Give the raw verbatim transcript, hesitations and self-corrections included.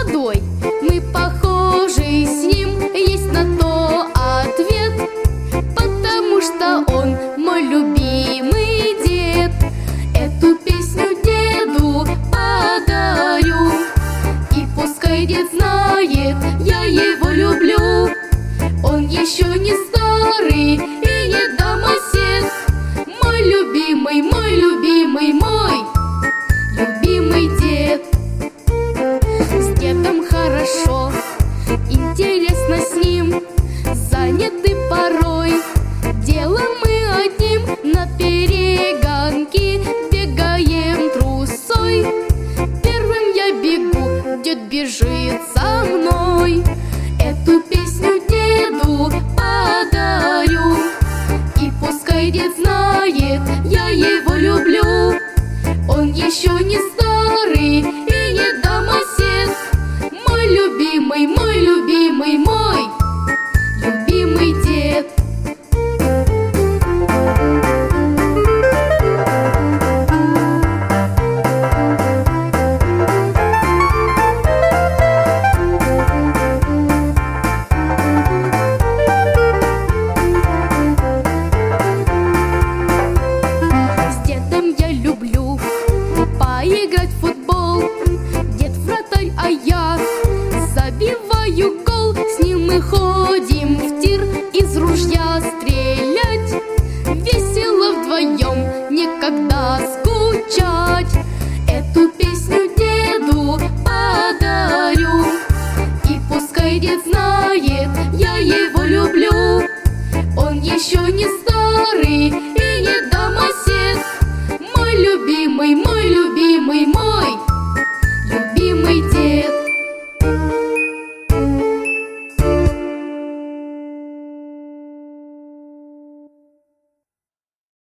молодой. Мы похожи с ним, есть на то ответ, потому что он мой любимый дед. Эту песню деду подарю, и пускай дед знает, я его люблю. Он еще не старый и не домосед, мой любимый, мой любимый, мой любимый дед. С дедом хорошо, интересно с ним, заняты порой делом мы одним, на перегонки бегаем трусой. Первым я бегу, дед бежит за мной. Эту песню деду подарю, и пускай дед знает, я его люблю. Он еще не старый и не домосед, мой любимый, мой любимый, мой любимый дед. Поиграть в футбол, дед вратарь, а я забиваю гол. С ним мы ходим в тир, из ружья стрелять. Весело вдвоем, никогда скучать. Эту песню деду подарю, и пускай дед знает, я его люблю. Он еще не старый и не домосед, мой любимый, мой